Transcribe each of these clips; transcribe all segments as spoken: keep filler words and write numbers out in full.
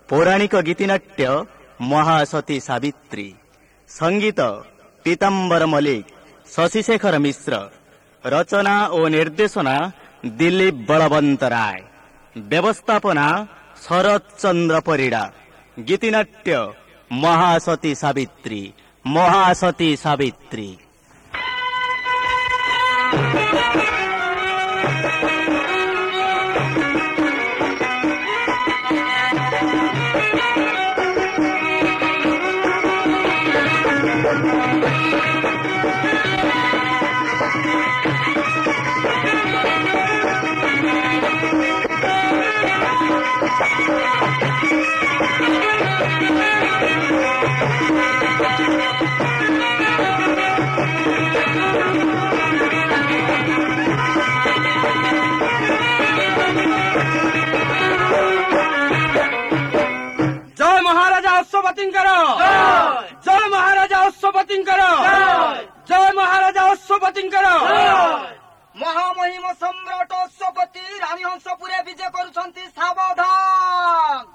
पौराणिक गीतिनाट्य महासती सावित्री, संगीत पीताम्बर मल्लिक, शशिशेखर मिश्र, रचना और निर्देशना दिलीप बलवंत राय, व्यवस्थापना शरद चंद्र परिड़ा। गीतिनाट्य महासती सावित्री, महासती सावित्री। जय महाराजा अश्वपतिंकर, जय महाराजा अश्वपतिंकर, जय महाराजा अश्वपतिंकर। महामहिम सम्राट अश्वपति रानी हंसपुरे विजय करुछंती। सावधान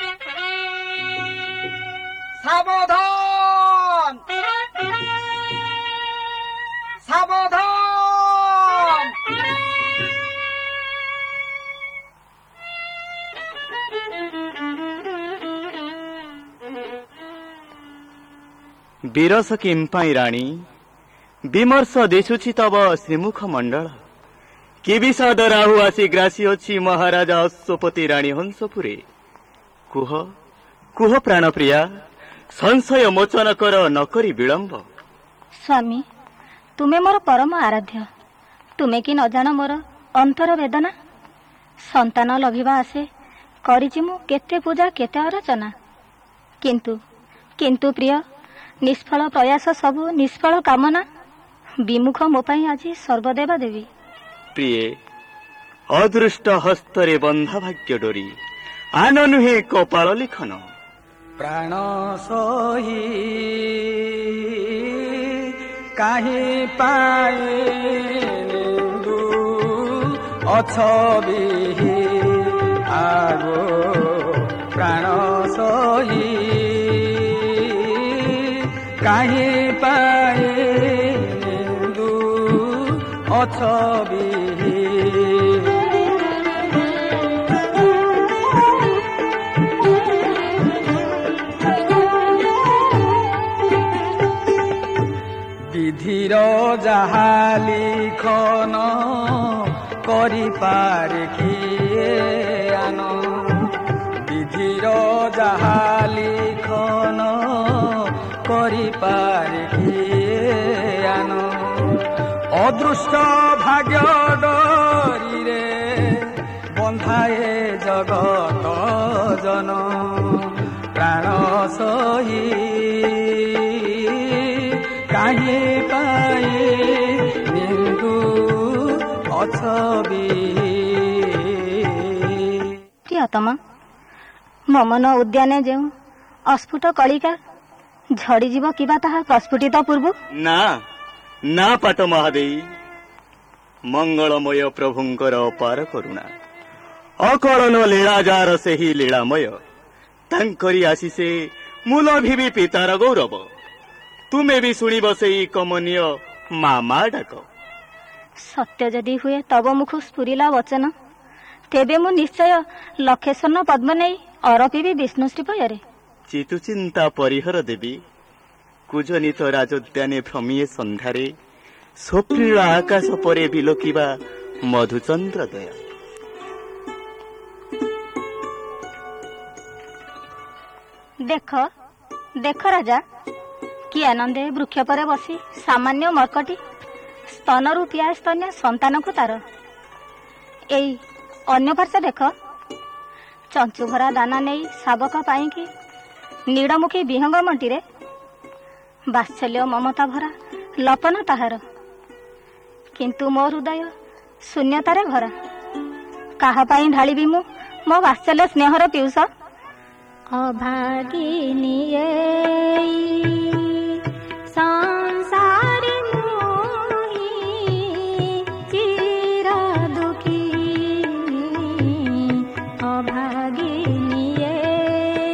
सावधान सावधान। बीरस किंपाई राणी विमर्श दिशुछि तब श्रीमुख मंडल। कि विषाद राहु आसी ग्रासी अछि महाराजा अश्वपति राणी हंसपुरे। कुह कुह प्राणप्रिया, संशय मोचन कर नकरी विलंब। स्वामी, तुमे मोर परम आराध्य। तुमे कि न जान मोर अंतर वेदना। संतान लभिबा आसे करिछि मु केते पूजा केते अर्चना, किंतु किंतु प्रिय निष्फल प्रयास सबु निष्फल कामना। विमुख मो पाई आज सर्वदेवा देवी। प्रिय अदृष्ट हस्तरे बंधा भाग्य डोरी, आन नुहे कपाल लिखन। प्राण सोही काहे पाए निंदु अछबी आगो। प्राण सोही काहे पाए निंदु अछबी। विधिर जहा लिखन करि पारे किए आन। विधिर जहा लिखन करि पारे किए आन। अदृष्ट भाग्य डोरी रे बंधाए जगत जन। प्राण सही काहे पाए निंदु अछबी। प्रियतम, ममन उद्याने जो अस्फुट कलिका झड़ीजीव किबा ताहा प्रस्फुटित पूर्व। ना ना पाट महादेवी, मंगलमय प्रभुंकर अपार करुणा। अकलन लीलाजार से ही लीलामय। तांकरी आशीषे मूल भी पितार गौरव। तुमे भी शुणिब सेई कमनीय मामा डाक। सत्य जदि हुए तब मुख स्फुरिला वचन, तेबे मु निश्चय लक्षेस्वर्ण पद्म नहीं अरपिबी विष्णुश्री पୟରେ। चितुचिंता परिहर देवी, कुजनित राजोद्याने भ्रमिये संध्यारे। स्वप्नील आकाश परे बिलोकिबा मधुचंद्र दया। देख देख राजा, कि आनंदे वृक्ष पर बसी सामान्य मर्कटी स्तनरू पिया स्तन्य संतान को तार। एई अन्य पार्श्व देख, चंचु भरा दाना नहीं शावक पाई कि नीड़मुखी विहंग मंटीरे वात्सल्य ममता भरा लपन ताहार। किंतु मो हृदय शून्यतारे भरा। काहा पाई ढालिबी मु मो वात्सल्य स्नेहर पियूष। अभागिनी संसारी मोही चिर दुखी। अभागिनी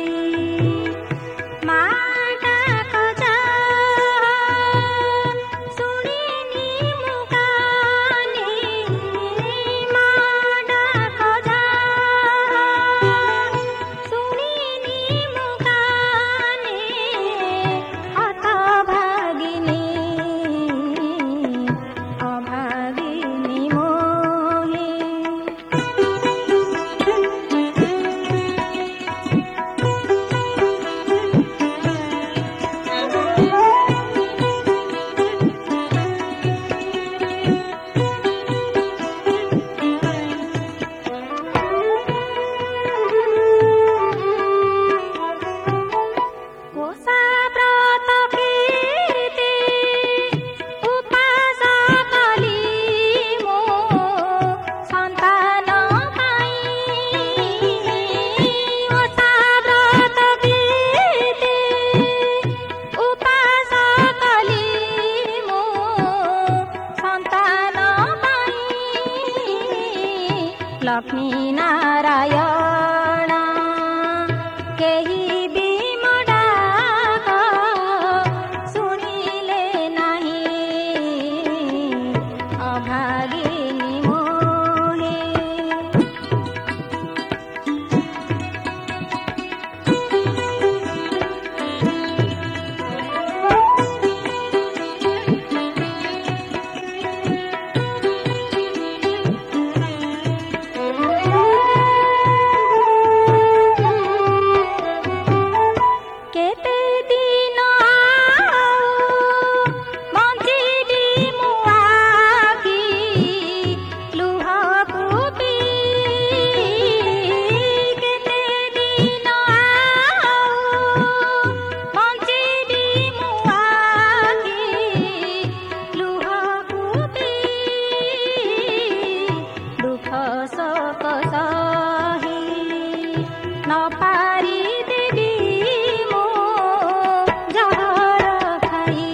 ନ ପାରି ଦେବି ମୋ ଜହର ଖାଇ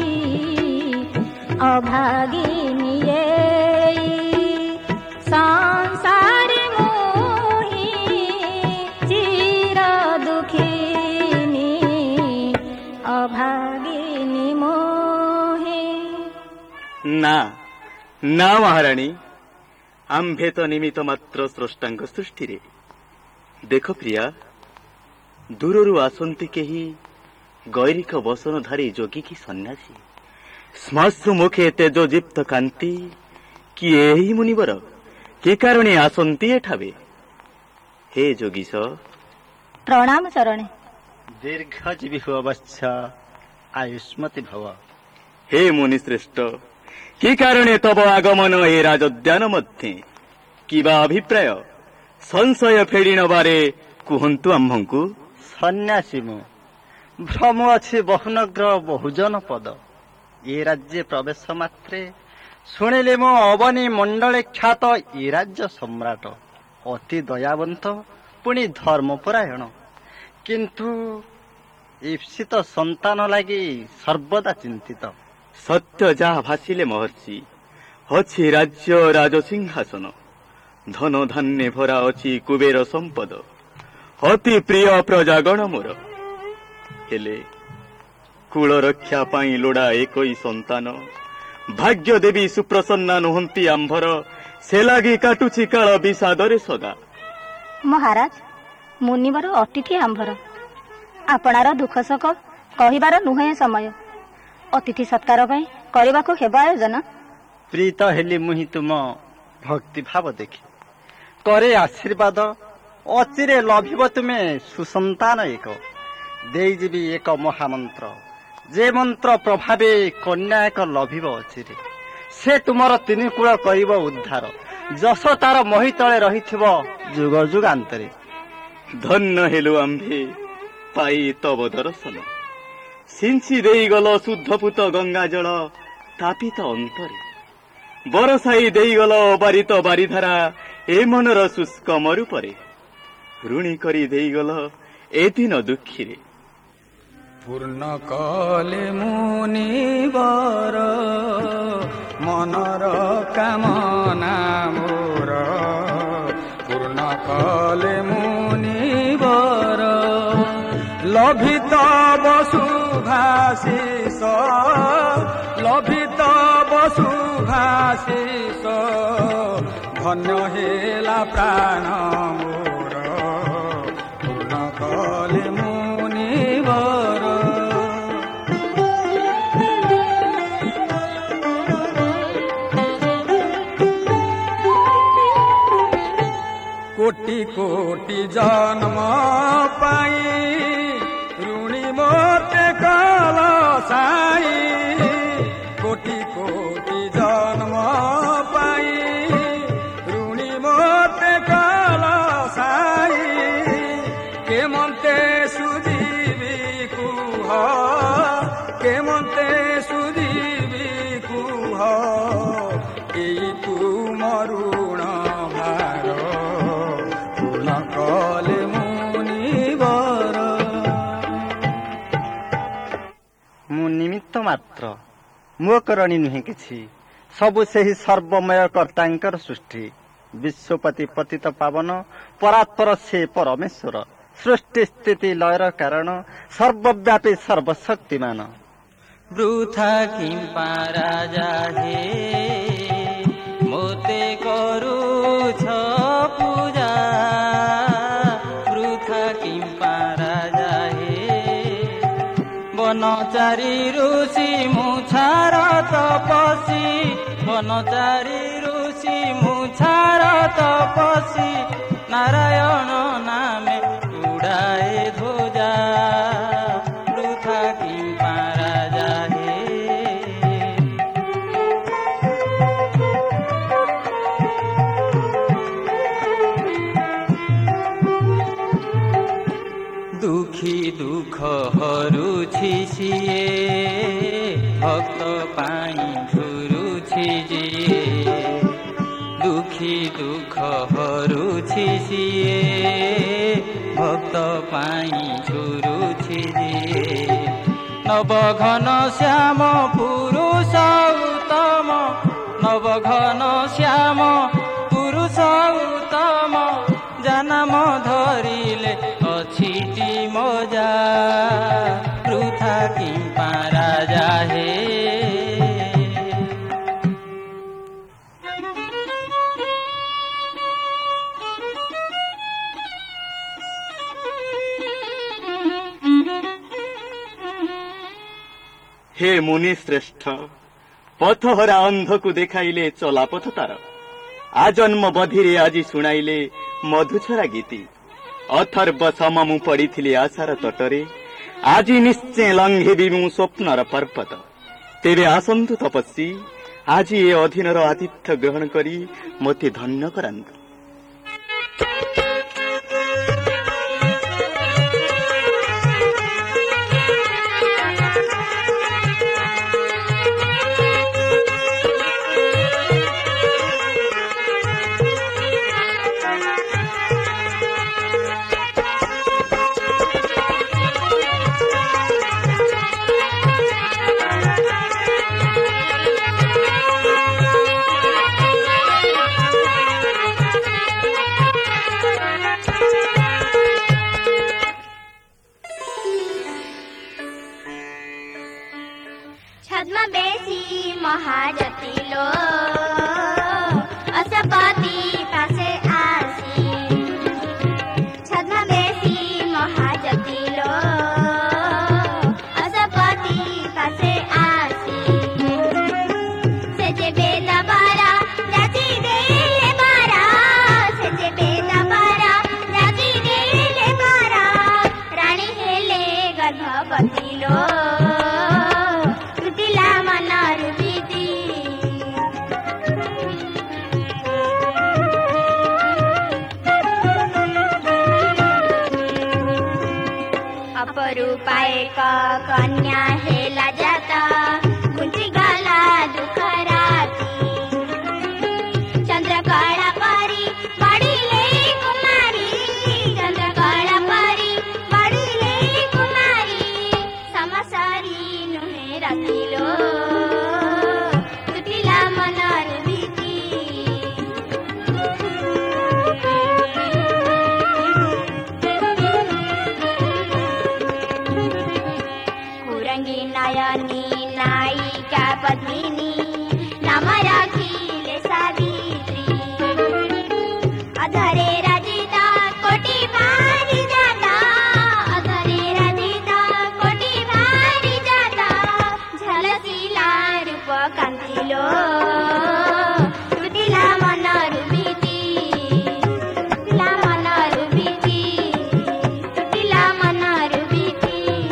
ଅଭାଗିନୀ ଏଇ ସଂସାରେ ମୋହି ଚିର ଦୁଃଖିନୀ ଅଭାଗିନୀ ମୋହି। ନା ନା ମହାରାଣୀ, ଆମ୍ଭେ ତ ନିମିତ୍ତ ମାତ୍ର ସ୍ରଷ୍ଟାଙ୍କ ସୃଷ୍ଟିରେ। ଦେଖ ପ୍ରିୟା, ଦୂରରୁ ଆସନ୍ତି କେହି ଗୈରିକ ବସନଧାରୀ ଯୋଗୀ କି ସନ୍ନ୍ୟାସୀ, ଶ୍ମଶ୍ରୁ ମୁଖେ ତେଜୋଜିପ୍ତ କାନ୍ତି, କି ଏହି ମୁନିବର କି କାରଣେ ଆସନ୍ତି ଏଠାବେ? ହେ ଯୋଗୀଶ, ପ୍ରଣାମ ଚରଣେ। ଦୀର୍ଘଜୀବୀ ହୁଅ ବତ୍ସ, ଆୟୁଷ୍ମତି ଭବ। ହେ ମୁନି ଶ୍ରେଷ୍ଠ, କି କାରଣେ ତବ ଆଗମନ ଏ ରାଜୋଦ୍ୟାନ ମଧ୍ୟେ? କିବା ଅଭିପ୍ରାୟ ସଂଶୟ ଫେରି ନବାରେ କୁହନ୍ତୁ ଆମ୍ଭଙ୍କୁ। ସନ୍ନ୍ୟାସୀ ମୁଁ, ଭ୍ରମ ଅଛି ବହୁନଗ୍ର ବହୁଜନ ପଦ। ଏ ରାଜ୍ୟ ପ୍ରବେଶ ମାତ୍ରେ ଶୁଣିଲେ ମୋ ଅବନୀ ମଣ୍ଡଳେ ଖ୍ୟାତ ଏ ରାଜ୍ୟ ସମ୍ରାଟ, ଅତି ଦୟାବନ୍ତ ପୁଣି ଧର୍ମପରାୟଣ, କିନ୍ତୁ ଇପ୍ସିତ ସନ୍ତାନ ଲାଗି ସର୍ବଦା ଚିନ୍ତିତ। ସତ୍ୟ ଯାହା ଭାସିଲେ ମହର୍ଷି, ଅଛି ରାଜ୍ୟ ରାଜସିଂହାସନ, ଧନ ଧାନ୍ୟ ଭରା ଅଛି କୁବେର ସମ୍ପଦ, ଅତି ପ୍ରିୟ ପ୍ରଜାଗଣ ମୋର। ହେଲେ କୁଳ ରକ୍ଷା ପାଇଁ ଲୋଡ଼ା ଏକଇ ସନ୍ତାନ, ଭାଗ୍ୟ ଦେବୀ ସୁପ୍ରସନ୍ନା ନୁହନ୍ତି ଆମ୍ଭର, ସେ ଲାଗି କାଟୁଛି କାଳ ବିଷାଦରେ ସଦା। ମହାରାଜ, ମୁନିବର ଅତିଥି ଆମ୍ଭର, ଆପଣାର ଦୁଃଖ ଶୋକ କହିବାର ନୁହେଁ ସମୟ। ଅତିଥି ସତ୍କାର ପାଇଁ କରିବାକୁ ହେବ ଆୟୋଜନ। ପ୍ରୀତ ହେଲି ମୁହିଁ ତୁମ ଭକ୍ତିଭାବ ଦେଖି, କରେ ଆଶୀର୍ବାଦ, ଅଚିରେ ଲଭିବ ତୁମେ ସୁସନ୍ତାନ ଏକ। ଦେଇଯିବି ଏକ ମହାମନ୍ତ୍ର, ଯେ ମନ୍ତ୍ର ପ୍ରଭାବେ କନ୍ୟା ଏକ ଲଭିବ ଅଚିରେ। ସେ ତୁମର ତିନି କୂଳ କରିବ ଉଦ୍ଧାର, ଯଶ ତାର ମହି ତଳେ ରହିଥିବ ଯୁଗ ଯୁଗାନ୍ତରେ। ଧନ୍ୟ ହେଲୁ ଆମ୍ଭେ ପାଇ ତବ ଦର୍ଶନ, ସିଞ୍ଚି ଦେଇଗଲ ଶୁଦ୍ଧପୁତ ଗଙ୍ଗା ଜଳ ତାପିତ ଅନ୍ତରେ, ବରସାଇ ଦେଇଗଲ ବାରିତ ବାରିଧାରା ଏ ମନର ଶୁଷ୍କ ମରୁପରେ, ଋଣୀ କରି ଦେଇଗଲ ଏ ଦିନ ଦୁଃଖୀରେ। ପୂର୍ଣ୍ଣ କଲେ ମୁନିବର ମନର କାମନା ମୋର, ପୂର୍ଣ୍ଣ କଲେ ମୁନିବର ଲଭିତ ବସୁଭାଶିଷ, ଲଭିତ ବସୁଭାଶିଷ, ଧନ୍ୟ ହେଲା ପ୍ରାଣ ମୋର, ପୂର୍ଣ୍ଣ କଲେ ମୁନିବର। କୋଟି କୋଟି ଜନ୍ମ ପାଇ ଋଣୀ ମୋତେ କଲ ସାଇ, କୋଟି କୋଟି ଜନ୍ମ ପାଇ ଋଣୀ ମୋତେ କଲ ସାଇ, କେମନ୍ତେ ସୁଝିବି କୁହ, କେମନ୍ତେ ସୁଝିବି କୁହ, ଏଇ ତୁମ ଋଣ ଭାର, ପୂର୍ଣ୍ଣ କଲେ ମୁନିବର। ମୁଁ ନିମିତ୍ତ ମାତ୍ର, ମୋ କରଣୀ ନୁହେଁ କିଛି, ସବୁ ସେହି ସର୍ବମୟ କର୍ତ୍ତାଙ୍କର ସୃଷ୍ଟି। ବିଶ୍ୱପତି ପତିତ ପାବନ ପରାତ୍ପର ସେ ପରମେଶ୍ୱର, ସୃଷ୍ଟି ସ୍ଥିତି ଲୟର କାରଣ, ସର୍ବବ୍ୟାପୀ ସର୍ବଶକ୍ତିମାନ। ବୃଥା କିମ୍ପା ରାଜା ହେ ମୋତେ କରୁଛ ପୂଜା, ବୃଥା କିମ୍ପା ରାଜା ହେ ବନଚାରୀ ଋଷି ମୁଛାର ତପସୀ, ବନଚାରୀ ଋଷି ମୁଛାର ତପସୀ, ନାରାୟଣ ନାମେ ଉଡ଼ାଏ ଧ୍ୱଜା, ବୃଥା କିମ୍ପା ରାଜା ହେ। ଦୁଃଖୀ ଦୁଃଖ ହରୁଛି ସିଏ, ଭକ୍ତ ପାଇଁ ଝୁରୁଛି ଯିଏ, ଦୁଃଖୀ ଦୁଃଖ ହରୁଛି ସିଏ, ପାଇଁ ଝୁରୁଛି ଯିଏ ନବଘନ ଶ୍ୟାମ ପୁରୁଷ ଉତ୍ତମ ନବଘନ ଶ୍ୟାମ ପୁରୁଷ ଉତ୍ତମ ଜାନାମ ଧରିଲେ ଅଛିଟି ମଜା ବୃଥା କିମ୍ପା ରାଜା ହେ हे मुनि श्रेष्ठ पथहरा अंधकु देखाइले चलापथ तार आजन्म बधिरे आज शुणाइले मधुछरा गीति अथर्व सम मु पड़िथिली आशार तटरे आज निश्चय लंघेबी मु स्वप्नर पर्वत तेरे आसन्तु तपस्वी आज ए अधीनर आतिथ्य ग्रहण करी मते धन्य करान्तु। छद्मवेशी महाजतिलो असपति पासे आसी छद्मवेशी महाजतिलो असपति पासे आसी से जे बेदा बारा राजी देले बारा से जे बेदा बारा राजी देले बारा रानी हेले गर्भवती लो अपरूपाए का कन्या हेला जाता कुंची गाला दुख राती चंद्रकला परी बड़ीले कुमारी चंद्रकला परी बड़ीले कुमारी समसारी नुहे रातिलो तुटिला मनर भीति नयनी नायिका पद्मिनी नाम राखिले सावित्री अधरे राजिता कोटि भारी जाता अधरे राजिता कोटि भारी जाता झलसिला रूप कांतिलो तुटिला मनर भीति तुटिला मनर भीति तुटिला मनर भीति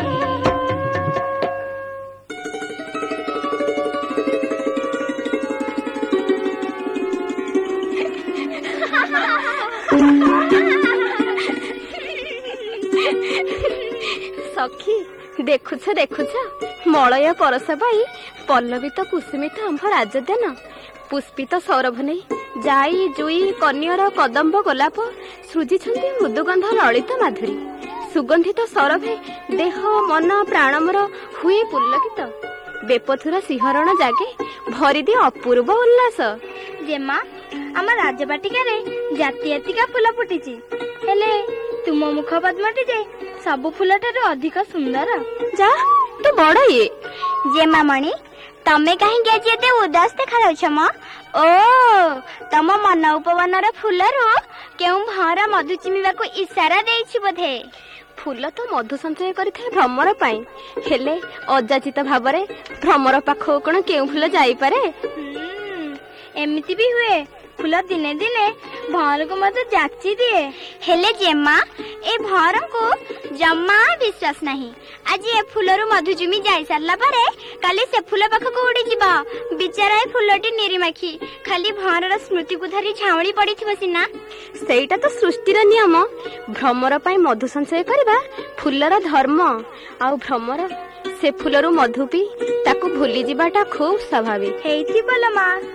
सखी देखुछ देखुछ मलय परस पाई पल्लवित कुसुमित आंभ राजदान पुष्पित सौरभ नहीं जाई जुई कन्यर कदम्ब गोलाप सृजिछन्ति मृदुगंध ललित माधुरी सुगंधित सौरभे देह मन प्राण मोर हुए पुल्लकित बेपथुर सिंहरण जागे भरिदी अपूर्व उल्लास जेमा आम राजबाटिकारे जाति जातिका फुल फुटिची हेले तुम मुख पद्मटी जे सब फुल ठारू अधिक सुंदर जा तू बड़ ये जेमा मणि तमे कहीं आज एते उदास देखा म ओ तम मन उपवनर फुलरू केउ भरा मधु चिमिबा को इशारा देछि बोधे फूल तो मधु संचय करिथे भ्रमर पाई हेले अजाचित भावरे भ्रमर पाखो कोन केउ फूल जाई पारे एमिति भी हुए फूल दिने दिने भर को मत जाची दिए हेले जेमा ए भर को जम्मा विश्वास नहीं आज ए फूलरू मधुचुमी जाई सारला पारे काली से फूल पाख को उड़ी जीवा बिचारा ए फूलटी निरीमाखी खाली भरर स्मृति को धरी छावणी पड़ी थिबो सिना सेटा तो सृष्टिर नियम भ्रमर पाई मधु संचय करबा फूलर धर्म आ भ्रमर से फूलरू मधु पी ताकू भूली जीवाटा खूब स्वाभाविक हेइथि बोला मा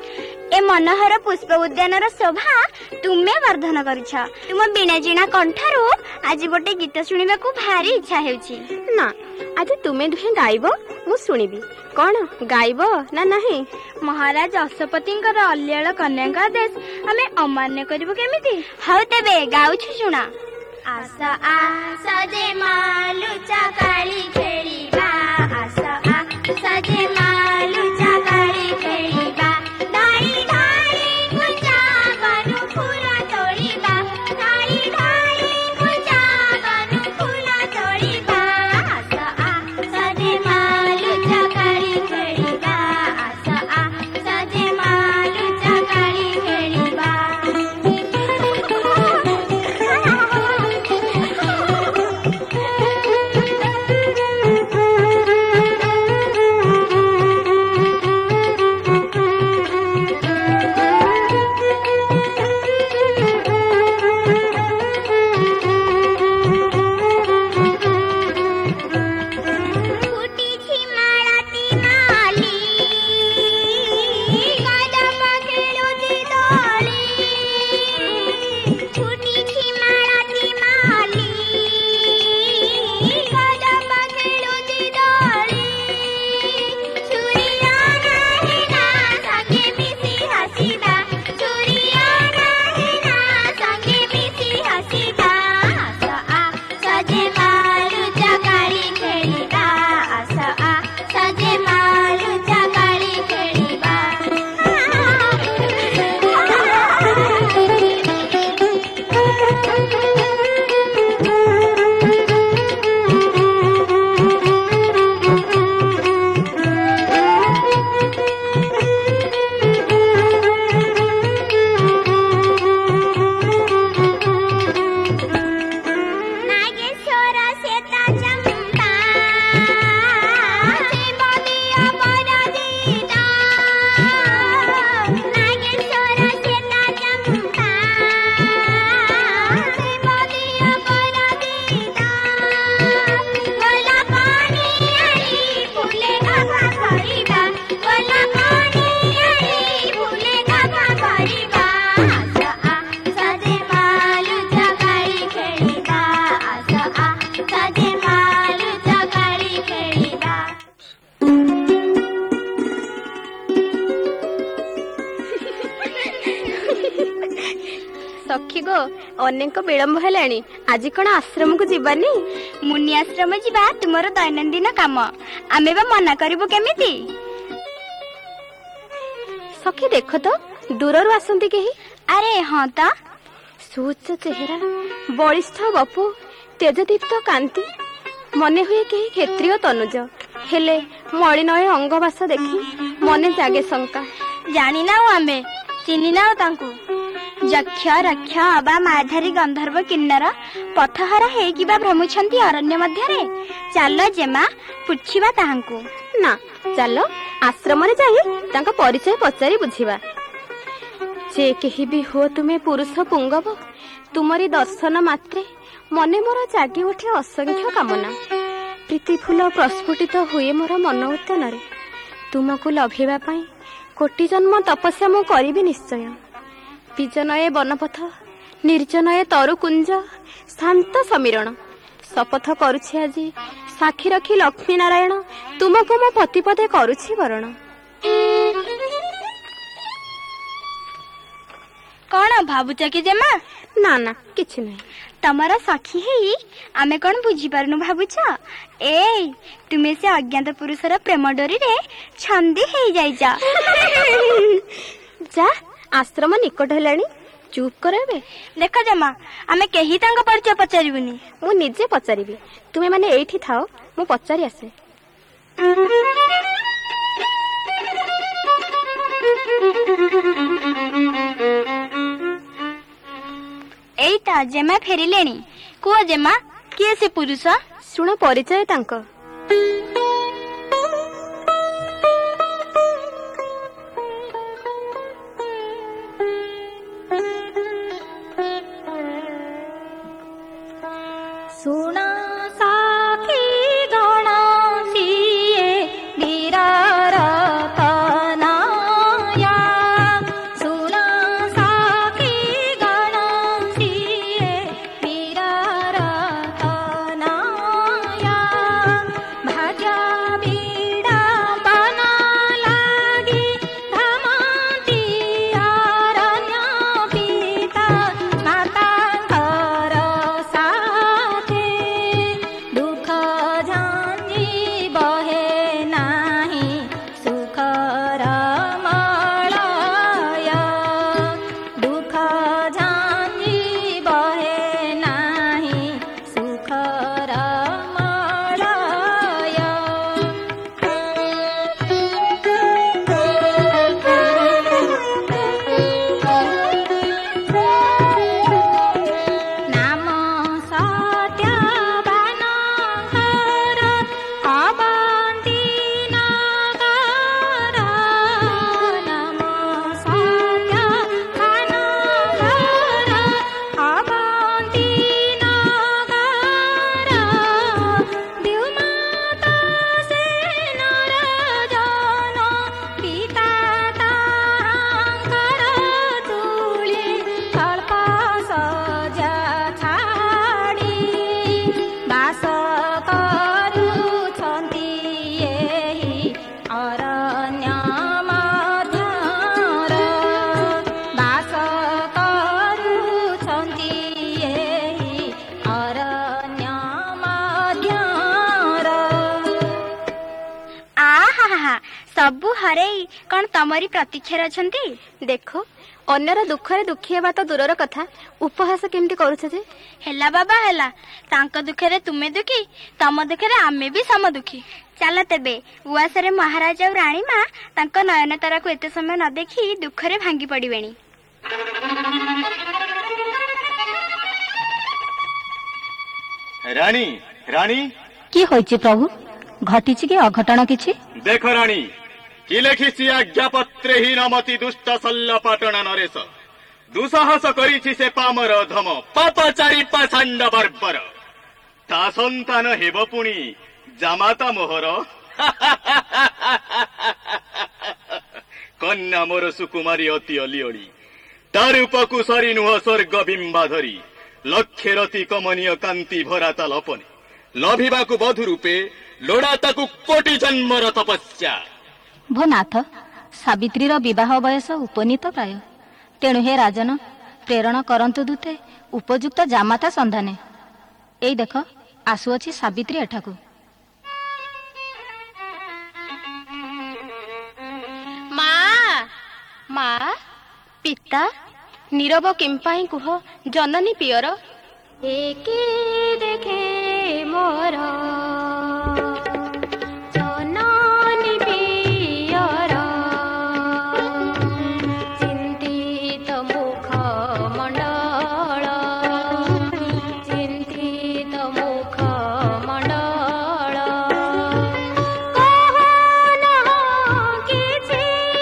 ए मनोहर पुष्प उद्यानर शोभा तुमे वर्धन करिछ। तुम बिना जिणा कंठारू आज गोटे गीत शुणिबाकू भारी इच्छा हेउछि। ना आज तुमे दुहे गाइबो मु सुनिबी। कौन गाइबो ना नहीं? महाराज अशोपतिंकर अल्यळ कन्याका आदेश आमे अमान्य करिबो केमिति? हौ तेबे गाउछु शुणा। आस आस जे मालुचा काली खेळिबा, आस आस जे मालुचा काली खेळिबा, धाई धाई गुंजा बनु फूल तोड़िबा, धाई धाई गुंजा बनु फूल तोड़िबा, आस आस जे मालुचा काली खेळिबा, आस आस जे मालुचा काली खेळिबा। सखी गो अनेक विलंब हेलाणी आज कौन आश्रम को जीवानी? मुनि आश्रम जीवा तुमर दैनंदिन काम आमे बा मना करिबो केमिति? सखी देख तो दूररू आसंती केही। अरे हाँ ता सुउच्च चेहरा, बलिष्ठ बपु, तेजदीप्त कांति, मने हुए केही क्षेत्रीय तनुज, हेले मलिनय अंगवास देखि मने जागे शंका। जानी नाउ आमे चिनी नाउ तांकु। यक्ष रक्ष अबा माधारी गंधर्व किन्नर पथहरा हेकिबा भ्रमुछंती अरण्य मध्यरे। चालो जेमा पुछिबा ताहांकु। ना चालो आश्रम रे जाई तांका परिचय पचारि बुझिबा। जे केही भी हो तुमे पुरुष पुंगव, तुमरी दर्शन मात्रे मने मोर जागी उठे असंख्य कामना। प्रीति फूल प्रस्फुटित हुए मोर मन उद्यान रे। तुमको लभिबा पई कोटि जन्म तपस्या मु करिबी निश्चय। विजनये वनपथ, निर्जनये तरुकुंज, शांत समीरण शपथ करुछि आजी साक्षी रखी लक्ष्मी नारायण तुमको मो पतिपदे करुछि वरण। कौन भावुच कि जेमा? ना ना किछि नहीं। तमरा सखी हेई आमे कौन बुझी पारनु भावुच? ए तुमे से अज्ञात पुरुषर प्रेम डोरी रे छंदी हेई जाइजा। जा आश्रम निकट हेलाणी, चुप करबे। देख जेमा आमे केही तांग परिचय पचारिबुनी, मु निजे पचारिबी। तुमे माने एठी थाओ मु पचारि आसे। एइता जेमा फेरिलेनी। कुआ जेमा किए से पुरुष? सुण परिचय तांक। सुना साखी गण सिए धीरार तनाया ସବୁ ହରେଇ କଣ ତମରି ପ୍ରତୀକ୍ଷାରେ ଅଛନ୍ତି? ଦେଖ ଅନ୍ୟର ଦୁଃଖରେ ଦୁଃଖୀ ହେବା ତ ଦୂରର କଥା, ଉପହାସ କେମିତି କରୁଛ ଯେ? ହେଲା ବାବା ହେଲା, ତାଙ୍କ ଦୁଃଖରେ ତୁମେ ଦୁଃଖୀ, ତମ ଦୁଃଖରେ ଆମେ ବି ସମ ଦୁଃଖୀ। ଚାଲ ତେବେ ଉଆସରେ ମହାରାଜ ଆଉ ରାଣୀ ମା ତାଙ୍କ ନୟନ ତାରାକୁ ଏତେ ସମୟ ନ ଦେଖି ଦୁଃଖରେ ଭାଙ୍ଗି ପଡିବେଣି। ରାଣୀ ରାଣୀ কি হয়েছে প্রভু? ঘটিছে কি অঘটন কিছু? দেখ রাণী, কি লেখিছি আজ্ঞাপত্রে হীনমতি দুষ্ট শল্য পাটনা নরেশ, দুঃসাহস করিছি সে পামর ধম পাপচারী পাষাণ্ড বর্বর, তা সন্তান হেব পুনি জামাতা মোহর। কন্যা মোর সুকুমারী অতি অলিঅলি, তার উপকু সরি নুহ স্বর্গ বিম্বাধরি, লক্ষ্যের অতি কমনীয় কান্তি ভরা তা লপনে, লভিবাকু বধূ রূপে লোড়া তাকু কোটি জন্মর তপস্যা। ভো নাথ, সাবিত্রীর বিবাহ বয়স উপনীত প্রায়, তেণু হে রাজন প্রেরণ করন্তু দূতে উপযুক্ত জামাতা সন্ধানে। এই দেখ আসুଅଛି সাবিত্রী এঠাকু। মা মা পিতা নীরব কিম্পাই কুহ জননী পিয়র, একে দেখে মোর জননী পিয়র, চিন্তিত মুখ মণ্ডল, চিন্তিত মুখ মণ্ডল, কহন কিছু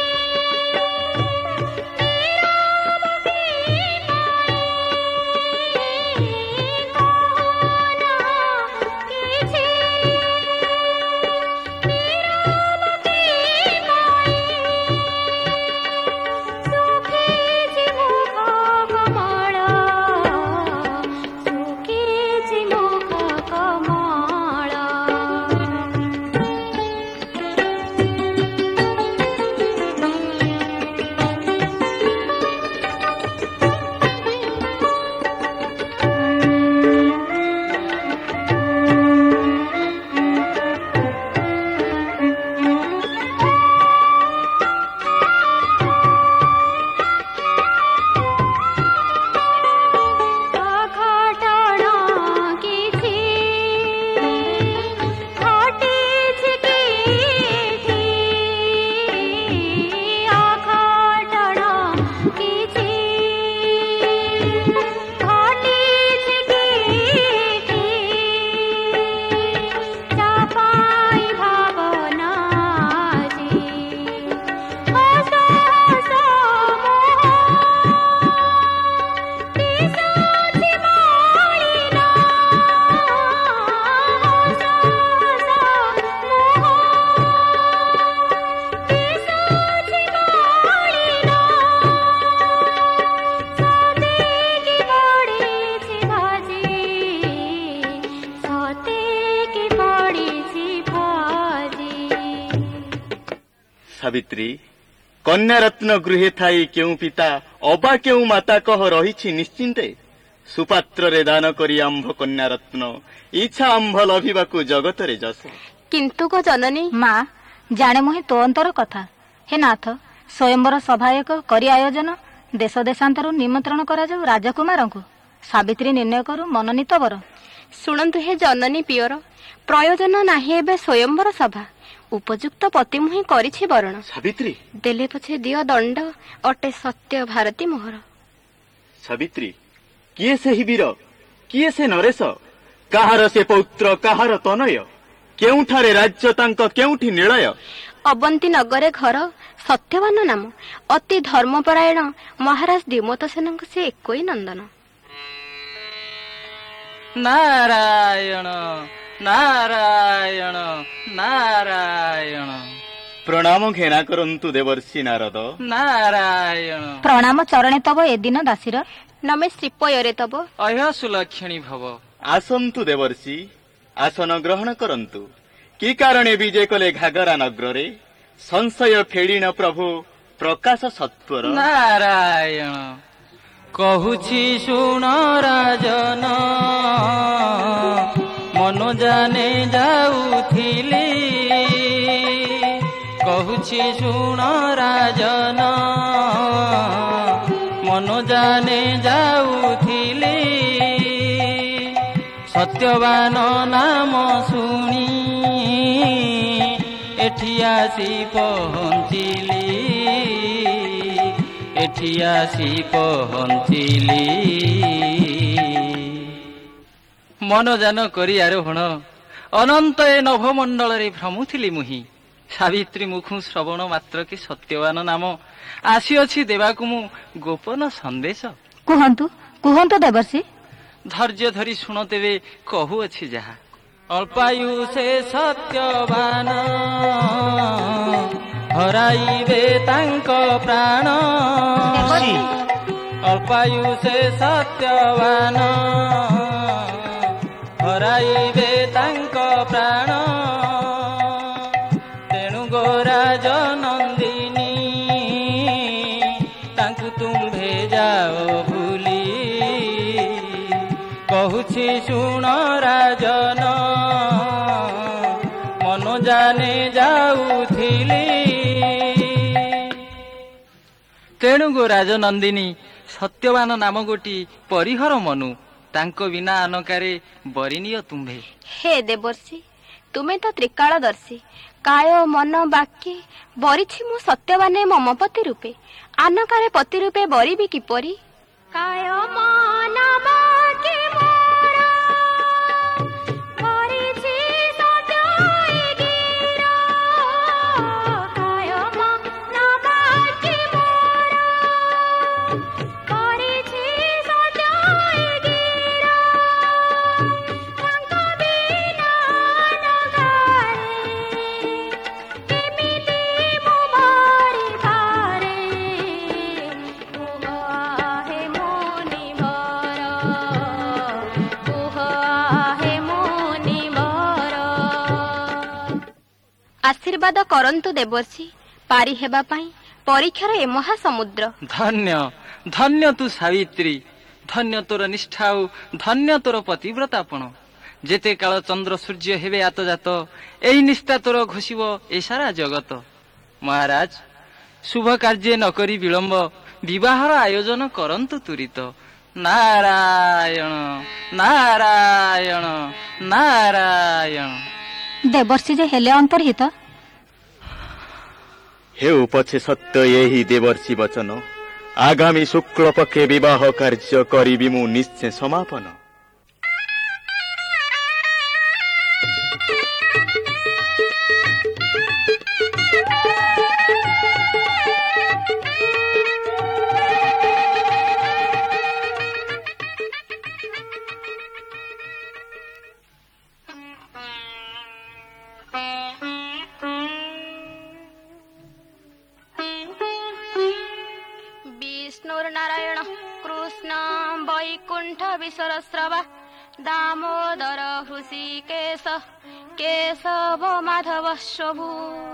ସାବିତ୍ରୀ, କନ୍ୟା ରତ୍ନ ଗୃହେ ଥାଇ କେଉଁ ପିତା ଅବା କେଉଁ ମାତା କହ ରହିଛି ନିଶ୍ଚିନ୍ତେ, ସୁପାତ୍ରରେ ଦାନ କରି ଆମ୍ଭ କନ୍ୟା ରତ୍ନ, ଇଚ୍ଛା ଆମ୍ଭ ଲଭିବାକୁ ଜଗତରେ ଯଶ। କିନ୍ତୁ କ ଜନନୀ ମା ଜାଣେ ମୁହିଁ ତୋ ଅନ୍ତର କଥା। ହେ ନାଥ, ସ୍ୱୟଂବର ସଭା ଏକ କରି ଆୟୋଜନ, ଦେଶ ଦେଶାନ୍ତରୁ ନିମନ୍ତ୍ରଣ କରାଯାଉ ରାଜକୁମାରଙ୍କୁ, ସାବିତ୍ରୀ ନିର୍ଣ୍ଣୟ କରୁ ମନୋନୀତ ବର। ଶୁଣନ୍ତୁ ହେ ଜନନୀ ପିୟର, ପ୍ରୟୋଜନ ନାହିଁ ଏବେ ସ୍ୱୟଂବର ସଭା, ଉପଯୁକ୍ତ ପତି ମୁହିଁ କରିଛି ବରଣ। ସାବିତ୍ରୀ ଦେଲେ ପଛେ ଦିଅ ଦଣ୍ଡ, ଅଟେ ସତ୍ୟ ଭାରତୀ ମୋହର। ସାବିତ୍ରୀ, କିଏ ସେହି ବୀର, କିଏ ସେ ନରେଶ, କାହାର ସେ ପୌତ୍ର, କାହାର ତନୟ, କେଉଁଠାରେ ରାଜ୍ୟ ତାଙ୍କ, କେଉଁଠି ନିଳୟ? ଅବନ୍ତୀ ନଗରେ ଘର, ସତ୍ୟବାନ ନାମ, ଅତି ଧର୍ମପରାୟଣ, ମହାରାଜ ଦ୍ୟୁମତ ସେନଙ୍କ ସେ ଏକୋଇ ନନ୍ଦନ। ନାରାୟଣ ନାରାୟଣ ନାରାୟଣ। ପ୍ରଣାମ ଘେନା କରନ୍ତୁ ଦେବର୍ଷି ନାରଦ। ନାରାୟଣ। ପ୍ରଣାମ ଚରଣେ ତବ ଏ ଦିନ ଦାସୀର, ନମେ ଶ୍ରୀପୟରେ ତବ ଅହ ସୁଲକ୍ଷଣୀ ଭବ। ଆସନ୍ତୁ ଦେବର୍ଷି, ଆସନ ଗ୍ରହଣ କରନ୍ତୁ। କି କାରଣେ ବିଜେ କଲେ ଘାଗରା ନଗରରେ, ସଂଶୟ ଫେଡ଼ିଣ ପ୍ରଭୁ ପ୍ରକାଶ ସତ୍ୱର। ନାରାୟଣ। କହୁଛି ଶୁଣ ରାଜନ, ମନ ଜାନେ ଯାଉଥିଲି, କହୁଛି କହୁଛି ଶୁଣ ରାଜନ ମନ ଜାନେ ଯାଉଥିଲି ସତ୍ୟବାନ ନାମ ଶୁଣି ଏଠି ଆସି ପହଞ୍ଚିଲି ଏଠି ଆସି ପହଞ୍ଚିଲି। ମନଜାନ କରି ଆରୋହଣ ଅନନ୍ତ ଏ ନଭମଣ୍ଡଳରେ ଭ୍ରମୁଥିଲି ମୁହିଁ ସାବିତ୍ରୀ ମୁଖୁ ଶ୍ରବଣ ମାତ୍ରକେ ସତ୍ୟବାନ ନାମ ଆସିଅଛି ଦେବାକୁ ମୁଁ ଗୋପନ ସନ୍ଦେଶ। କୁହନ୍ତୁ କୁହନ୍ତୁ ଦେବର୍ଷି। ଧୈର୍ଯ୍ୟ ଧରି ଶୁଣ ତେବେ କହୁଅଛି ଯାହା। ଅଳ୍ପାୟୁ ସେ ସତ୍ୟବାନ ହରାଇବେ ତାଙ୍କ ପ୍ରାଣ ଅଳ୍ପାୟୁ ସେ ସତ୍ୟବାନ ହରାଇବେ ତାଙ୍କ ପ୍ରାଣ ତେଣୁ ଗୋରାଜ ନନ୍ଦିନୀ ତାଙ୍କୁ ତୁମ୍ଭେ ଯାଅ ଭୁଲି କହୁଛି ଶୁଣ ରାଜନ ମନ ଜାନେ ଯାଉଥିଲି। ତେଣୁ ଗୋ ରାଜନନ୍ଦିନୀ ସତ୍ୟବାନ ନାମ ଗୋଟି ପରିହର ମନୁ ତାଙ୍କ ବିନା ଆନକାରେ ବରିନିୟ ତୁମ୍ଭେ। ହେ ଦେବର୍ଷି ତୁମେ ତ ତ୍ରିକାଳଦର୍ଶୀ କାୟ ମନ ବାକ୍ୟ ବରିଛି ମୁଁ ସତ୍ୟବାନେ ମମ ପତି ରୂପେ ଆନକାରେ ପତି ରୂପେ ବରିବି କିପରି। କାୟ ମନ ବାକ୍ୟ ଆଶୀର୍ବାଦ କରନ୍ତୁ ଦେବର୍ଷି ପାରି ହେବା ପାଇଁ ପରୀକ୍ଷାର ଏ ମହାସମୁଦ୍ର। ଧନ୍ୟ ଧନ୍ୟ ତୁ ସାବିତ୍ରୀ ଧନ୍ୟ ତୋର ନିଷ୍ଠା ଆଉ ଧନ୍ୟ ତୋର ପତିବ୍ରତାପଣ ଯେତେ କାଳ ଚନ୍ଦ୍ର ସୂର୍ଯ୍ୟ ହେବେ ଆତଜାତ ଏହି ନିଷ୍ଠା ତୋର ଘୋଷିବ ଏ ସାରା ଜଗତ। ମହାରାଜ ଶୁଭ କାର୍ଯ୍ୟ ନ କରି ବିଳମ୍ବ ବିବାହର ଆୟୋଜନ କରନ୍ତୁ ତୁରିତ। ନାରାୟଣ ନାରାୟଣ ନାରାୟଣ। ଦେବର୍ଷି ଯେ ହେଲେ ଅନ୍ତର୍ହିତ। ହେଉ ପଛେ ସତ୍ୟ ଏହି ଦେବର୍ଷି ବଚନ ଆଗାମୀ ଶୁକ୍ଳ ପକ୍ଷେ ବିବାହ କାର୍ଯ୍ୟ କରିବି ମୁଁ ନିଶ୍ଚୟ ସମାପନ। नारायण कृष्ण वैकुंठ विसरस्रवा दामोदर हृषिकेश केशव माधव शोभु।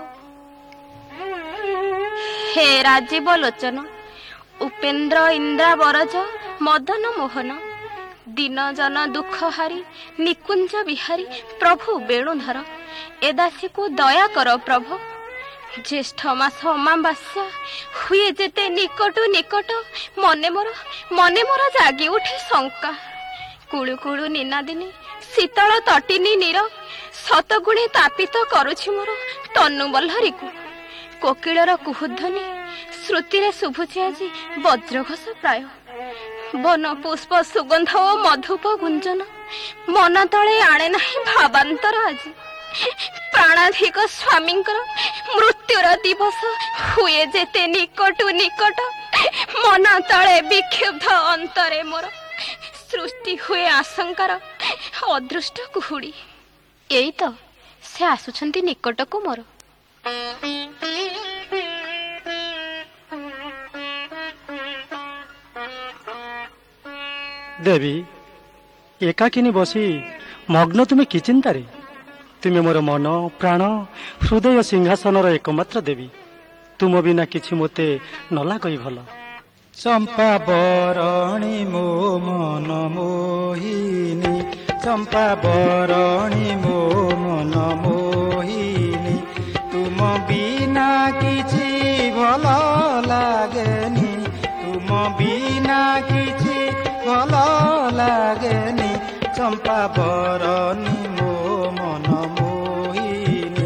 हे राजीव लोचन उपेन्द्र इंद्रावरज मदन मोहन दीन जन दुख हारी निकुंज बिहारी प्रभु वेणुधर ए दासी को दया कर प्रभु। ज्येष्ठ मास अमावास्या हुए जेते निकट निकट मने मोर मने मोर जागी उठे शंका। कुळु कुळु निनादिनी शीतल तटिनी नीर शतगुणे तापित करुछि मोर तनु बल्लरी को। कोकिलर कुहुध्वनि श्रुतिरे शुभुछि आजि वज्रघोष प्राय। वन पुष्प सुगंध ओ मधुप गुंजन मन तले आणे नाही भावांतर आजि। प्राणाधिक स्वामींकर मृत्युर दिवस हुए जेते निकटु निकट मन तले विक्षुब्ध अंतरे मोर सृष्टि हुए आशंकार अदृष्ट कुहुड़ी। एई तो से आसुछंती निकट को मोर। देवी एकाकिनी बसी मग्न तुम्हें कि चिंतारे तुम मोर मन प्राण हृदय सिंहासनर एकमात्र देवी तुम बिना किछि मोते नला कई भल। चंपा बरणी मो मन मोहिनी चंपा बरणी मो मन मोहिनी तुम बिना कि ଭଲ ଲାଗେନି, ତୁମ ବିନା କିଛି ଭଲ ଲାଗେନି, ଚମ୍ପା ବରଣୀ ମୋ ମନ ମୋହିନି।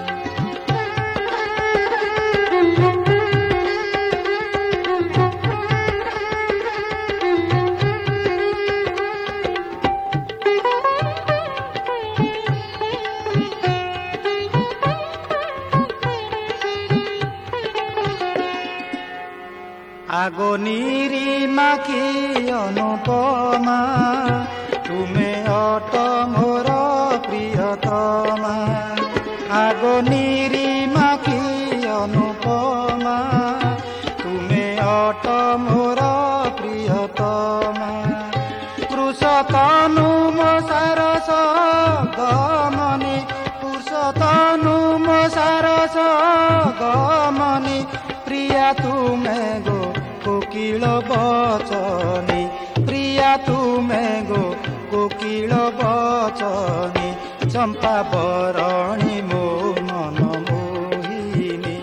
আগো নিরিমা কি অনুপমা, তুমি অট মোর প্রিয়তমা। আগো নিরিমা কি অনুপমা, তুমি অট মোর প্রিয়তমা। কৃষতনু মো সারস গমনি, কৃষতনু মো সারস গমনি, প্রিয়া তুমে গো কোকিল বচনি, প্রিয়া তুমে গো কোকিল বচনি, চম্পা বরণী ମୋ ମନ ମୋହିନି।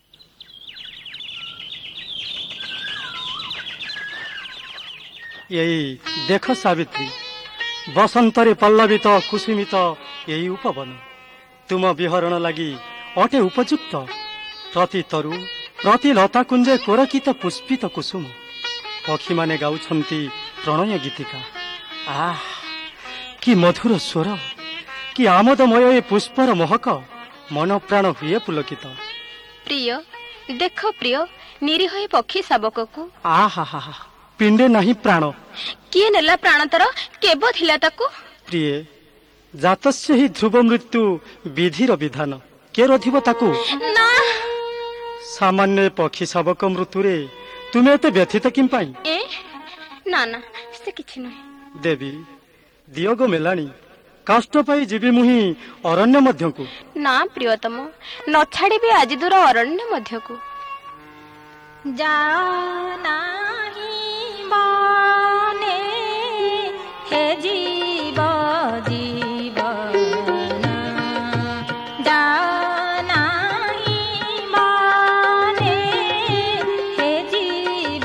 ଏଇ ଦେଖ ସାବିତ୍ରୀ, ବସନ୍ତରେ ପଲ୍ଲବିତ କୁସୁମିତ ଏଇ ଉପବନ ତୁମ ବିହରଣ ଲାଗି ଅଟେ ଉପଯୁକ୍ତ। ପ୍ରତି ତରୁ ପ୍ରତି ଲତାକୁଞ୍ଜେ କୋରକିତ ପୁଷ୍ପିତ କୁସୁମ, ପକ୍ଷୀମାନେ ଗାଉଛନ୍ତି ପ୍ରଣୟ ଗୀତିକା। ଆଃ କି ମଧୁର ସ୍ୱର, କି ଆମୋଦମୟ ଏ ପୁଷ୍ପର ମହକ, ମନ ପ୍ରାଣ ହୁଏ ପୁଲକିତ। ପ୍ରିୟ ଦେଖ ପ୍ରିୟ, ନିରୀହ ଏ ପକ୍ଷୀ ଶାବକକୁ। ଆହା ହା ହା, ପିଣ୍ଡେ ନାହିଁ ପ୍ରାଣ। କିଏ ନେଲା ପ୍ରାଣ ତର, କେବ ଥିଲା ତାକୁ? ପ୍ରିୟେ ଜାତସ୍ୟ ହି ଧ୍ରୁବ ମୃତ୍ୟୁ ବିଧିର ବିଧାନ, କେ ରୋଧିବ ତାକୁ? ନା, ସାମାନ୍ୟ ପକ୍ଷୀ ଶାବକ ମୃତ୍ୟୁରେ ତୁମେ ଏତେ ବ୍ୟଥିତ କିମ୍ ପାଇଁ? ଏ ନା ନା, ସେ କିଛି ନୁହେଁ। ଦେବୀ ଦିଅଗ ମେଲାଣି, କାଷ୍ଟ ପାଇ ଯିବି ମୁହିଁ ଅରଣ୍ୟ ମଧ୍ୟକୁ। ନା ପ୍ରିୟତମ, ନ ଛାଡ଼ିବି ଆଜି ଦୂର ଅରଣ୍ୟ ମଧ୍ୟକୁ। ଯାଅ ନାହିଁ ବନେ ହେ ଜୀବ ଜୀବନ, ଯାଅ ନାହିଁ ବନେ ହେ ଜୀବ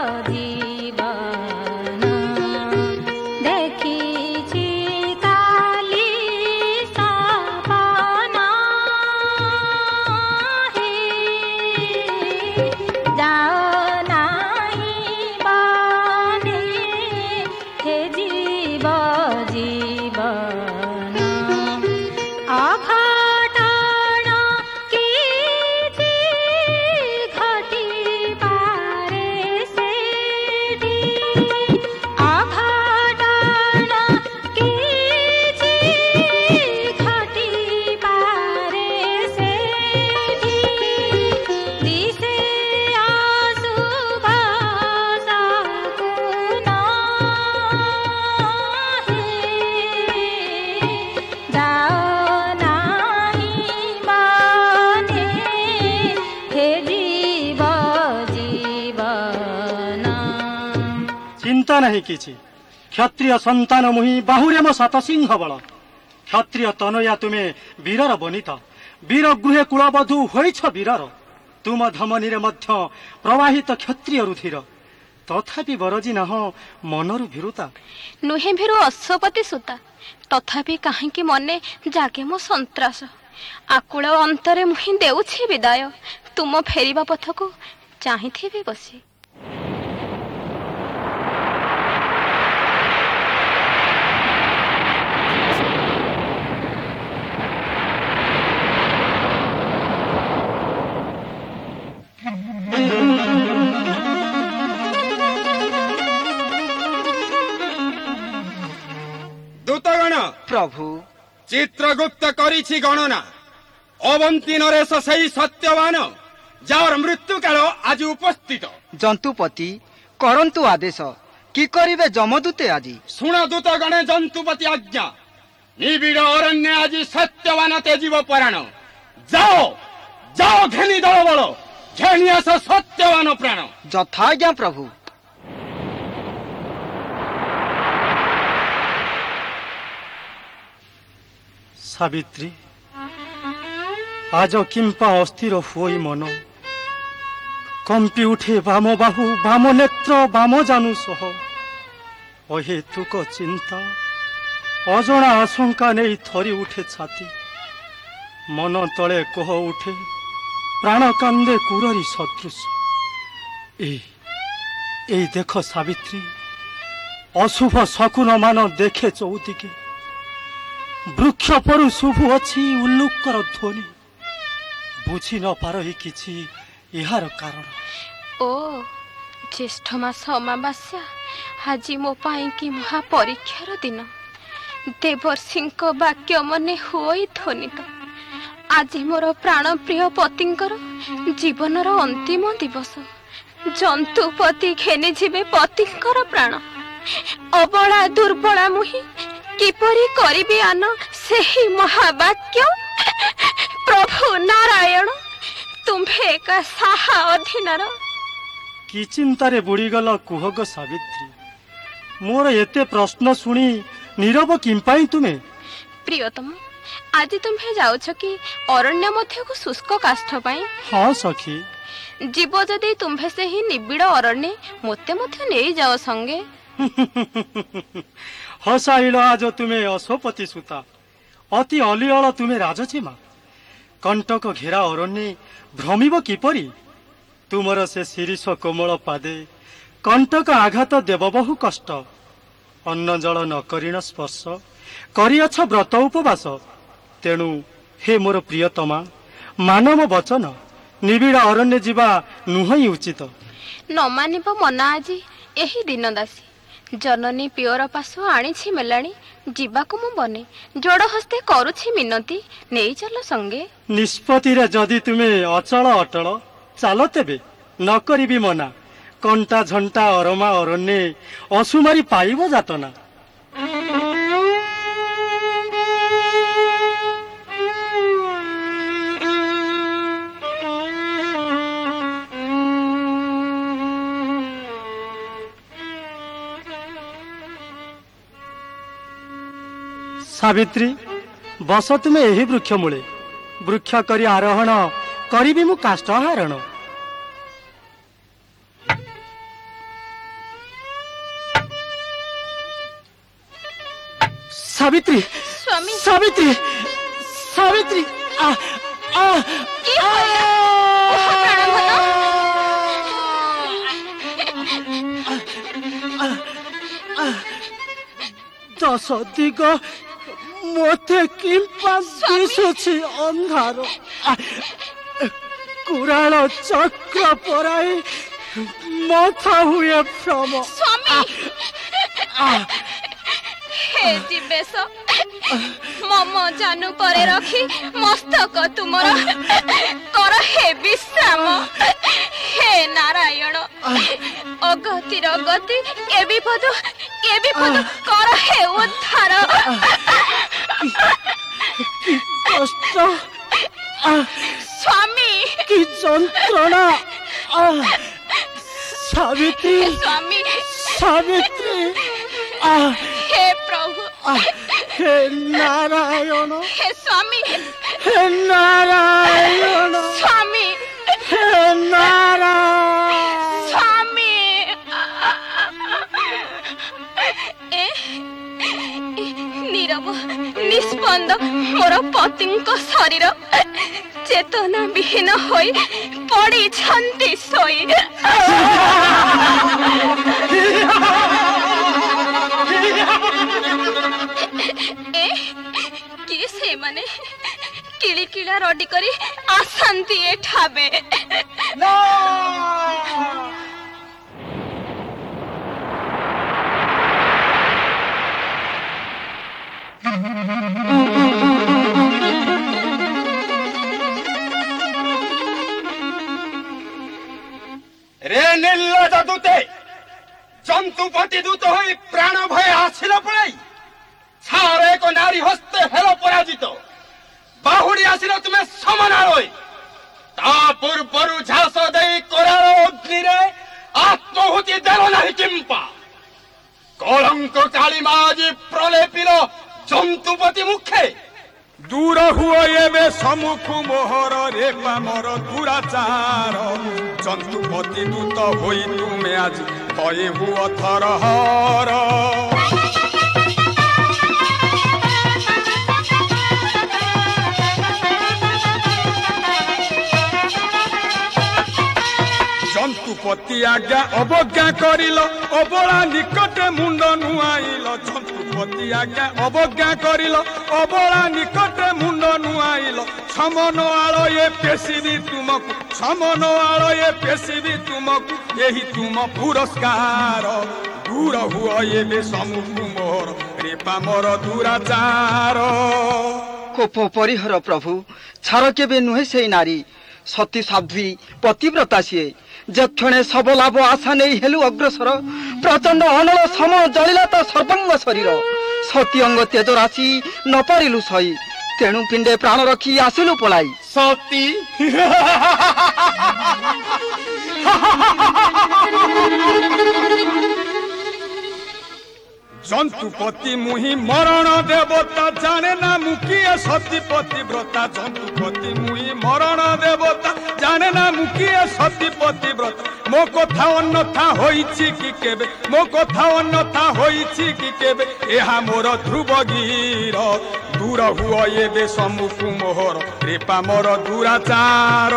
ଜୀବନ, ଦେଖିଛି କାଲି ସପନ ହେ, ଯାଅ ନାହିଁ ବନେ ହେ ଜୀବ ଜୀବନ, ଅଘଟଣ କିଛି ଘଟିପାରେ ସେଠି, ଅଘଟଣ କିଛି ଘଟିପାରେ ସେଠି, ଦିଶେ ଅଶୁଭ ଶକୁନ ହେ, ଯାଅ ନାହିଁ ବନେ ହେ ଜୀବ ଜୀବନ। ଚିନ୍ତା ନାହିଁ କିଛି, କ୍ଷତ୍ରିୟ ସନ୍ତାନ ମୁହିଁ ବାହୁରେ ମୋ ସାତ ସିଂହ ବଳ। କ୍ଷତ୍ରିୟ ତନୟା ତୁମେ ବୀରର ବନିତ, ବୀର ଗୃହେ କୁଳବଧୂ ହୋଇଛ ବୀରର। ତୁମ ଧମନୀରେ ମଧ୍ୟ ପ୍ରବାହିତ କ୍ଷତ୍ରିୟ ରୁଧିର, ତଥାପି ବରଜି ନାହଁ ମନରୁ ଭୀରୁତା। ନୁହେଁ ଭୀରୁ ଅଶ୍ୱପତି ସୁତା, ତଥାପି କାହିଁକି ମନେ ଜାଗେ ମୋ ସନ୍ତ୍ରାସ। ଆକୁଳ ଅନ୍ତରେ ମୁହିଁ ଦେଉଛି ବିଦାୟ, ତୁମ ଫେରିବା ପଥକୁ ଚାହିଁଥିବି ବସି। ଦୂତଗଣ ପ୍ରଭୁ ଚିତ୍ରଗୁପ୍ତ କରିଛି ଗଣନା, ଅବନ୍ତୀ ନରେଶ ସେହି ସତ୍ୟବାନ, ଯାହାର ମୃତ୍ୟୁକାଳ ଆଜି ଉପସ୍ଥିତ। ଜନ୍ତୁପତି କରନ୍ତୁ ଆଦେଶ, କି କରିବେ ଯମଦୂତେ ଆଜି? ଶୁଣ ଦୂତଗଣେ ଜନ୍ତୁପତି ଆଜ୍ଞା, ନିବିଡ଼ ଅରଣ୍ୟ ଆଜି ସତ୍ୟବାନ ତେଜିବ ପରାଣ। ଯାଅ ଯାଅ ଘେନି ଦଳ ବଳ, ଘେନି ଆସ ସତ୍ୟବାନ ପ୍ରାଣ। ଯଥା ଆଜ୍ଞା ପ୍ରଭୁ। ସାବିତ୍ରୀ ଆଜ କିମ୍ପା ଅସ୍ଥିର ହୋଇ ମନ, कंपी उठे बाम बाहु बाम नेत्र बाम जानू सह अहेतुक चिंता अजणा आशंका नहीं थरी उठे छाती मन तले कोह उठे प्राण कांदे कुररी सदृश ए ए देख सावित्री अशुभ शकुन मान देखे चौदिके वृक्ष परु शुभ अच्छी उल्लुकर ध्वनि बुझी न पारही किछि यार कारण ओ ज्येष्ठ मास अमावास्या आज मो पाई कि महा परीक्षार दिन देवर्षिंक वाक्य मने हुई ध्वनित आज मोर प्राण प्रिय पतिंकर जीवनर अंतिम दिवस जंतुपति घेनी जीवे पतिंकर प्राण अबला दुर्बला मुहि किपरि करिबि आन सेही महावाक्य प्रभु नारायण तुम्भे एका साहा अधीनर कि चिंतारे बुड़ीगल कुहग सावित्री मोर एते प्रश्न सुनी नीरव किंपाई तुमे प्रियतम आज तुम्हे जाउछ कि अरण्य मध्य को शुष्क काष्ठ पाई हाँ सखी जीव जदि तुम्भे से ही निबिड़ अरण्य मोते मध्य नहीं जाओ संगे हसाइल आज तुमे अशोपति सुता अति अलिअल तुमे राजसीमा कंटक घेरा अरण्ये भ्रमिब किपरि तुमर से शिरीष कोमल पादे कंटक आघात देव बहु कष्ट अन्न जल न करिण स्पर्श करिअछ व्रत उपवास तेणु हे मोर प्रियतमा मानव वचन निबिड़ अरण्य जीवा नुहई उचित न मानिब मना आज एही दिन दासी जननी पियर पासु आनी मेलाणी जीवाकु मु बने जोड़ हस्ते करुछि मिनती नहीं चल संगे निष्पत्ति रे जदि तुमे अचल अटल चाल तेबे न करिबि मना कंटा झंटा अरमा अरण्ये असुमारी पाइब जातना सावित्री बस तुमे एही वृक्ष मूले वृक्ष करी आरोहण करी मु काष्ठ हारण सावित्री स्वामी सावित्री सावित्री आ आ की होया दस दिग मते किंपा दिशुछि अंधार कुराल चक्र पराई मथा हुए भ्रम स्वामी हे जीवेश मम जानू करे रखी मस्तक तुमर कर हे विश्राम हे नारायण अगतिर गति ए विपद ए विपद कर हे उद्धार कष्ट स्वामी की जंत्रणा सावित्री स्वामी सावित्री हे प्रभु हे नारायण हे स्वामी हे नारायण स्वामी हे नारायण स्वामी ए नीरव निस्पंद मोर पतिंक शरीर चेतना विहीन होई पड़ी छंती सोई ए कि से माने किली किला रडी करी आसंती एठाबे रे निर्लज दूते जंतुपति दूत होई प्राण भय आसिल पड़ाई छारे को नारी हस्ते हेलो पराजित बाहुड़ी आसिल तुम्हें समानारोई ता पूर्वरु झास देई करार अग्नि रे आत्महुति देलो नाही किंपा कलंक काली माजी प्रलेपिल जंतुपति मुखे दूर हुओ एबे सम्मुख मोहर रे पामर दुराचार जंतुपति दूत होई तुमे आज भय हुओ थरहर जंतुपति आज्ञा अवज्ञा करिल अबला निकटे मुंड नुआइल जंतुपति आज्ञा अवज्ञा करिल अबला निकटे मुंड नुआइल समन आलो ये पेशिबी तुमको समन आलो ये पेशिबी तुमको यही तुम पुरस्कार दूर हुओ ये सम्मुख मोर रे पामर दुराचार कोप परिहर प्रभु छार केबे नुहे से नारी सती साध्वी पतिव्रता सीए जक्षणे सब लाभ आशा नहीं हेलु अग्रसर प्रचंड अनल सम जलिला तो सर्वंग शरीर सती अंग तेज राशि न पारिलु सही तेणु पिंडे प्राण रखी आसिलु पलाई सती जंतुपति मुहि मरण देवता जाने ना मुखिए सतीपति व्रता जंतुपति मुहि मरण देवता जाने ना मुखिए सतीपति व्रता मो कथा अन्यथा होइछि कि केबे मो कथा अन्यथा होइछि कि केबे एहा मोर ध्रुव गीर दूर हुओ एबे सम्मुख मोहर रेपा मोर दुराचार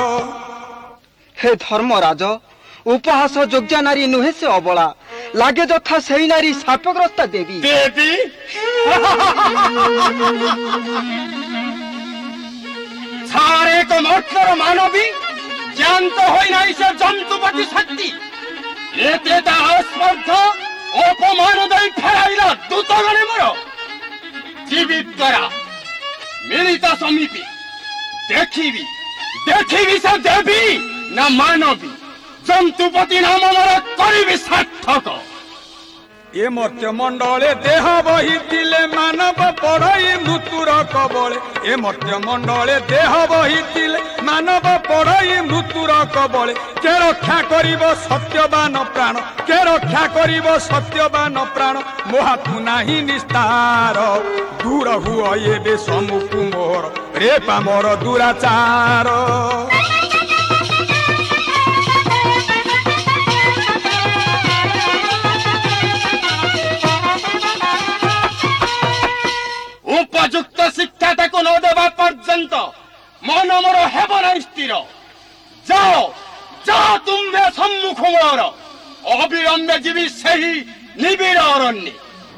हे धर्मराज उपहास योग्य नारी नुहे से अबला लागे जथा से नारी शापग्रस्त देवी देवी सारे को मर्तर मानवी ज्ञान तो होई नाही से जंतुपति शक्ति एते ता अस्पर्ध अपमान दई फेराइला दूतगणे मोर जीवित करा मिलिता समिति देखिबी देखिबी से देवी ना मानवी जंतुपति नाम मोर करिबी सार्थक ए मर्त्य मंडले देह बहिथिले मानव पढ़ई मृत्युर कबले ए मर्त्य मंडले देह बहिथिले मानव पढ़ई मृत्युर कबले के रक्षा करिब सत्यवान प्राण के रक्षा करिब सत्यवान प्राण मोहातु नाही निस्तार दूर हुओ एबे सम्मुख मोर रे पामर दुराचार उपयुक्त शिक्षा ताको न देवा पर्यंत मन मोर हेब ना स्थिर जाओ जाओ तुम्हे सम्मुख मोर अविलंबे जीवी सही निबिड़ अरण्य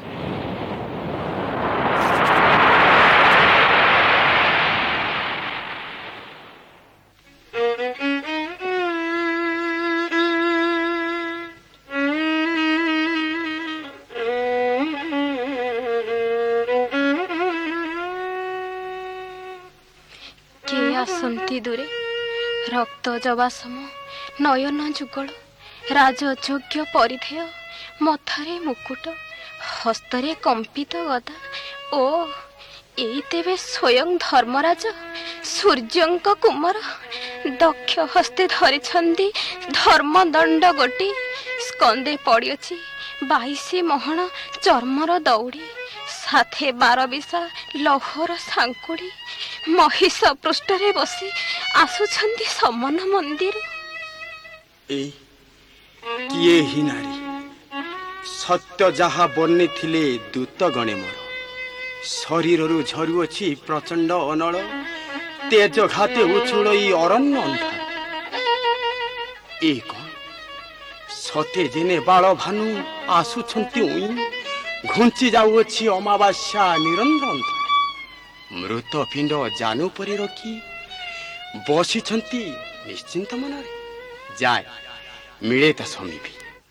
आसंती दूरे रक्त जवासम नयन जुगल राजयोग्य परिधेय मथारे मुकुट हस्तरे कंपित गदा ओ एई तेबे स्वयं धर्मराज सूर्यंक कुमार दक्ष हस्ते धरिछंदी धर्मदंड गोटी स्कंदे पड़िछि बाईसी महण चर्मर दौड़ी साथे बार बिसा लौहर सांकुड़ी महिष पृष्ठरे बसी आसुछंदी समन मंदिर ए किए ही नारी सत्य जहा बन्नी थिले दूत गणे मोर शरीर रु झरुअछि प्रचंड अनल तेज घाते उछुलई अरण्य अंधार ए कौन सते जेने बाल भानु आसुछंती उई घुंची जाउछि अमावास्या निरंतर अंधार मृत पिंड जानू परे रखी बसी निश्चिंत मन जाए मिले ता समीपी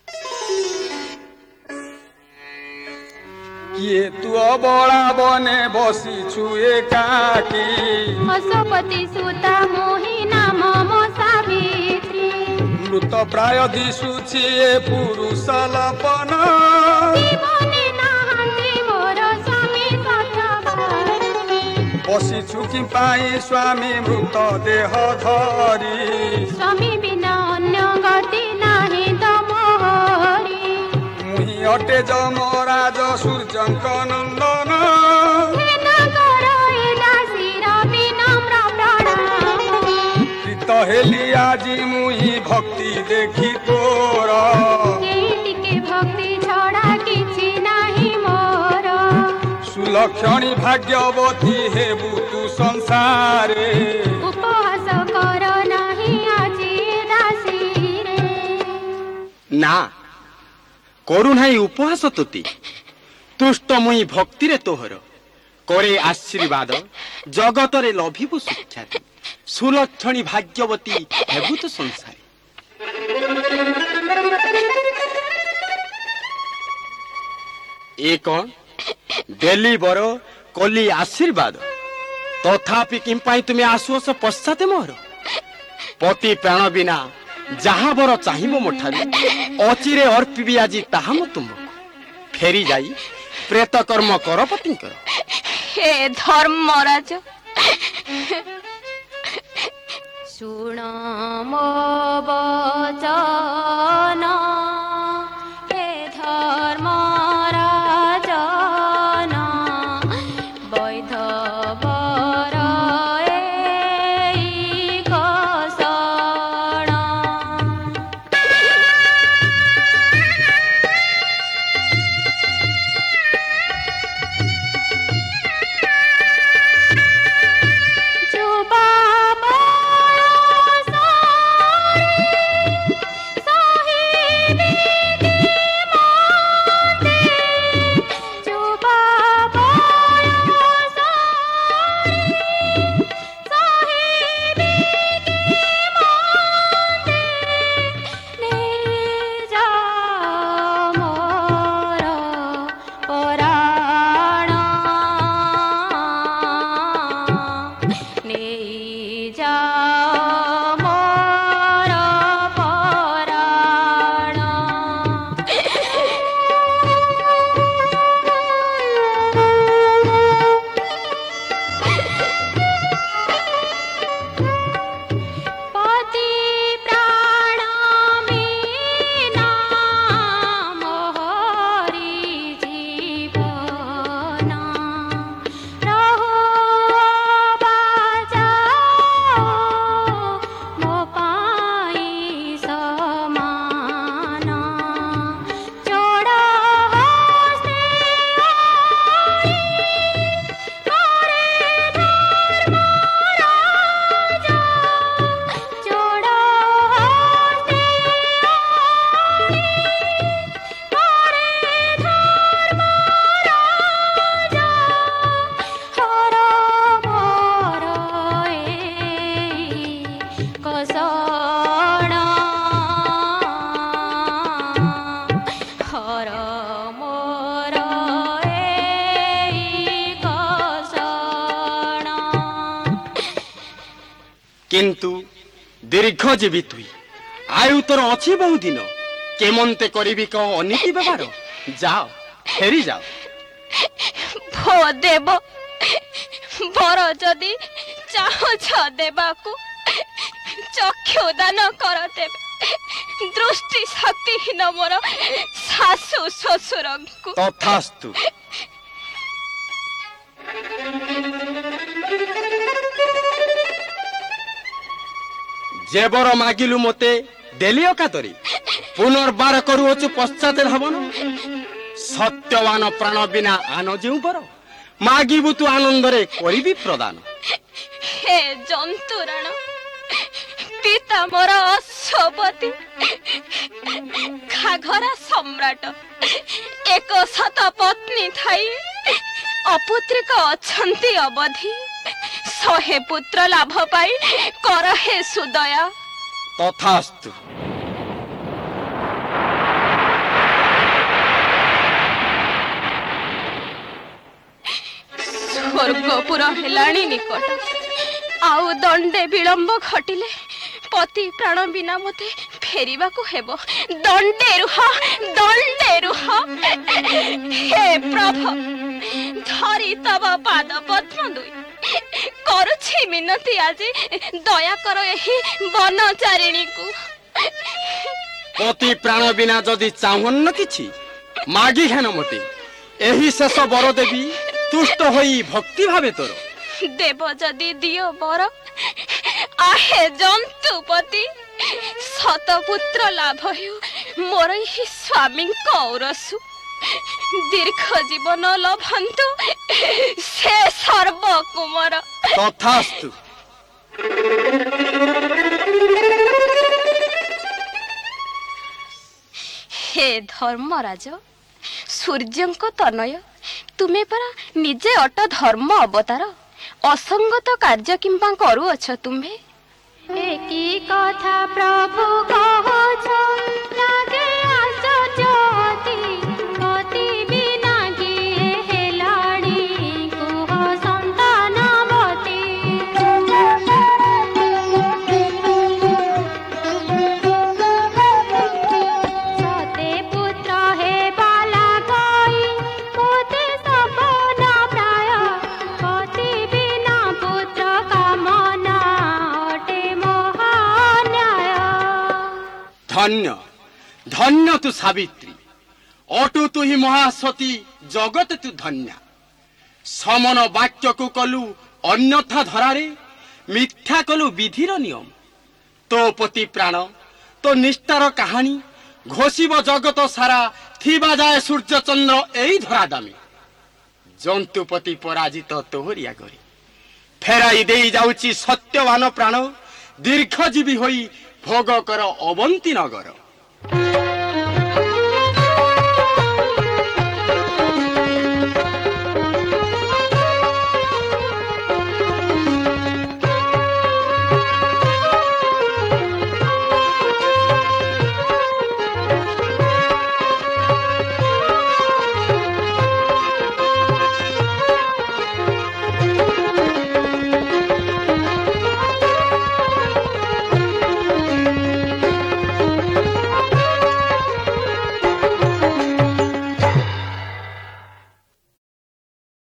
किए तू अबला बने बसी छुए काकी असपति सुता मोहि नाम मो सावित्री मृत प्राय दिसुछि ए पुरुष लपन जीवने नाहंती मोर स्वामी सतबार बसी छुकी पाई स्वामी मृत देह धरी स्वामी बिना अन्य गति नाही तमोहरी मुहि अटे जमराज सूर्यंक नंदन हेन करइला हेली आजी मुई भक्ति देखी तोर के भक्ति छड़ा किछि नाही मोर सुलक्षणी भाग्यवती हेबु तू संसारे उपहास कर नाही आजी दासी रे ना करू नाही उपहास तुति तुष्ट मुई भक्ति रे तोहर करे आशीर्वाद जगत रे लभिबु सुख्याति सुलक्षणी भाग्यवती हेबु तो संसारे ए कौन डेली बर कली आशीर्वाद तथापि किंपाई तुम्हें आसुस पश्चाते मोर पति प्राण बिना जहा बर चाहिबो मोठारी अचिरे अर्पिबी आज ताहा म तुमको फेरी जाई प्रेत कर्म कर पति कर हे धर्मराज सुण मो वचन हे धर्मराज वैध वर एई कसण किंतु दीर्घ जीवी तुई आयु तोर अच्छी बहु दिन केमंते करिबी क अनीति व्यवहार जाओ फेरी जाओ भो देव बर जदि चाहछ देबाकू चक्षुदान कर देबे दृष्टि शक्तिहीन मोर सासु ससुरंकु तथास्तु जेबर मागिलु मते देलियो कातरी पुनर्बार करूछु पश्चात हवन सत्यवान प्राण बिना आन जेउ बर मागिबु तु आनंद रे करिबी प्रदान हे जंतुराण पिता मोर अश्वपति घाघरा सम्राट एक शत पत्नी थाई अपुत्रिक अछंती अवधि शहे पुत्र लाभ पाई कर हे सुदया तथास्तु स्वर्गपुर हेलाणी निकट आउ दंडे विलंब घटिले पति प्राण बिना मते फेरिबा को हेबो दंडे रुह दंडे रुह हे प्रभु धरी तब पाद पद्म दुई करुछि मिनती आजी दया कर एही वनचारिणी को पति प्राण बिना जदि चाहन किछि मागी हेन मते एही शेष बर देवी तुष्ट होई भक्ति भावे तोर देव जदि दियो बर आहे जंतुपति शतपुत्र लाभ हेउ मोर ही स्वामी औरसु दीर्घ जीवन लभंतु से सर्व कुमार तथास्तु। हे धर्मराज सूर्यंक तनय तुमे परा निजे अट धर्म अवतार असंगत कार्य किंबा करूअछ तुम्हे एकी कथा प्रभु कहछ लागे आश्चर्यति कति बिना गिए हेलाणी कुह संतानवती सते पुत्र हे बाला गई मोते सपना प्राय कति बिना पुत्र कामना अटे महान्याय। धन्य धन्य तु सावित्री अटु तु ही महासती जगत तु धन्य समन वाक्य को कलु अन्यथा धरारे मिथ्या कलु विधिर नियम तो पति प्राण तो निष्ठार कहानी घोषिब जगत सारा थिबा जाए सूर्य चंद्र एई धरा दामे जंतुपति पराजित तोहरिया गरी फेराई देई जाउची सत्यवान प्राण दीर्घजीवी होई भोग कर अवंती नगर।